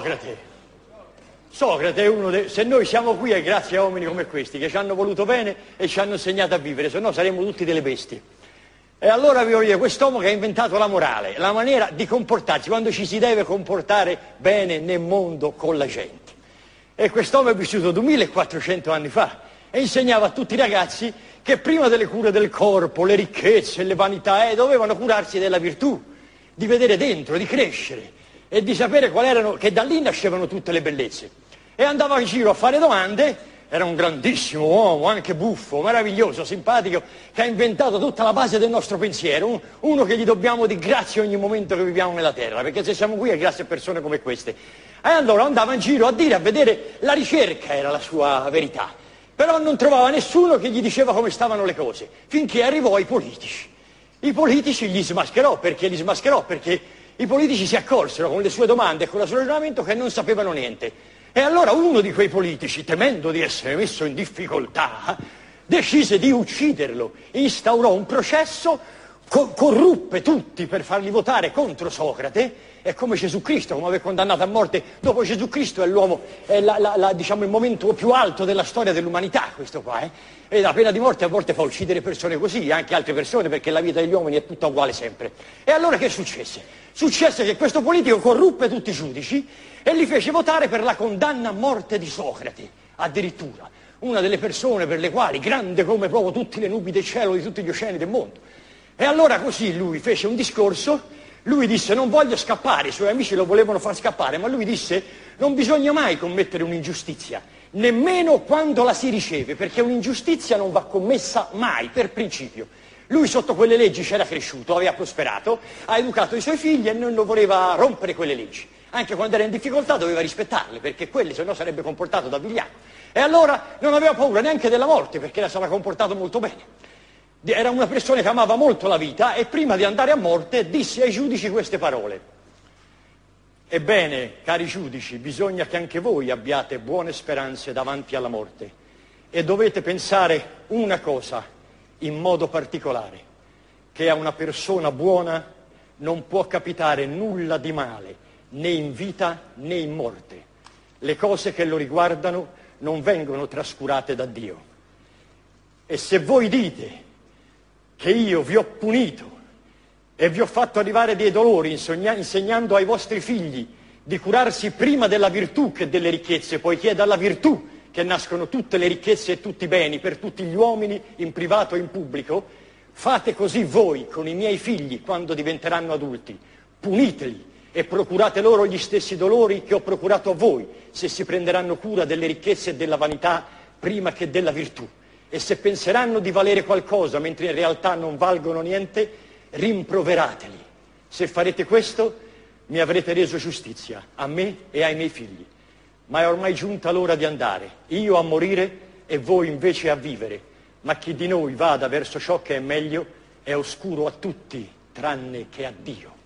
Socrate. Socrate è uno dei... Se noi siamo qui è grazie a uomini come questi, che ci hanno voluto bene e ci hanno insegnato a vivere, se no saremmo tutti delle bestie. E allora vi voglio dire, quest'uomo che ha inventato la morale, la maniera di comportarsi, quando ci si deve comportare bene nel mondo con la gente. E quest'uomo è vissuto 2400 anni fa e insegnava a tutti i ragazzi che prima delle cure del corpo, le ricchezze, le vanità, dovevano curarsi della virtù, di vedere dentro, di crescere e di sapere quali erano, che da lì nascevano tutte le bellezze. E andava in giro a fare domande, era un grandissimo uomo, anche buffo, meraviglioso, simpatico, che ha inventato tutta la base del nostro pensiero, uno che gli dobbiamo di grazie ogni momento che viviamo nella terra, perché se siamo qui è grazie a persone come queste. E allora andava in giro a dire, a vedere, la ricerca era la sua verità, però non trovava nessuno che gli diceva come stavano le cose, finché arrivò ai politici. I politici li smascherò, perché i politici si accorsero con le sue domande e con il suo ragionamento che non sapevano niente. E allora uno di quei politici, temendo di essere messo in difficoltà, decise di ucciderlo, instaurò un processo, corruppe tutti per farli votare contro Socrate, è come Gesù Cristo, come aver condannato a morte. Dopo Gesù Cristo è l'uomo, è diciamo, il momento più alto della storia dell'umanità, questo qua. E la pena di morte a volte fa uccidere persone così, anche altre persone, perché la vita degli uomini è tutta uguale sempre. E allora che successe? Successe che questo politico corruppe tutti i giudici e li fece votare per la condanna a morte di Socrate, addirittura. Una delle persone per le quali, grande come proprio tutte le nubi del cielo di tutti gli oceani del mondo. E allora così lui fece un discorso. Lui disse non voglio scappare, i suoi amici lo volevano far scappare, ma lui disse non bisogna mai commettere un'ingiustizia, nemmeno quando la si riceve, perché un'ingiustizia non va commessa mai, per principio. Lui sotto quelle leggi c'era cresciuto, aveva prosperato, ha educato i suoi figli e non voleva rompere quelle leggi. Anche quando era in difficoltà doveva rispettarle, perché quelli se no sarebbe comportato da vigliacco. E allora non aveva paura neanche della morte, perché era stato comportato molto bene. Era una persona che amava molto la vita e prima di andare a morte disse ai giudici queste parole. Ebbene, cari giudici, bisogna che anche voi abbiate buone speranze davanti alla morte e dovete pensare una cosa in modo particolare, che a una persona buona non può capitare nulla di male, né in vita né in morte. Le cose che lo riguardano non vengono trascurate da Dio. E se voi dite che io vi ho punito e vi ho fatto arrivare dei dolori insegnando ai vostri figli di curarsi prima della virtù che delle ricchezze, poiché è dalla virtù che nascono tutte le ricchezze e tutti i beni per tutti gli uomini, in privato e in pubblico, fate così voi con i miei figli quando diventeranno adulti, puniteli e procurate loro gli stessi dolori che ho procurato a voi, se si prenderanno cura delle ricchezze e della vanità prima che della virtù. E se penseranno di valere qualcosa mentre in realtà non valgono niente, rimproverateli. Se farete questo, mi avrete reso giustizia, a me e ai miei figli. Ma è ormai giunta l'ora di andare, io a morire e voi invece a vivere. Ma chi di noi vada verso ciò che è meglio è oscuro a tutti, tranne che a Dio.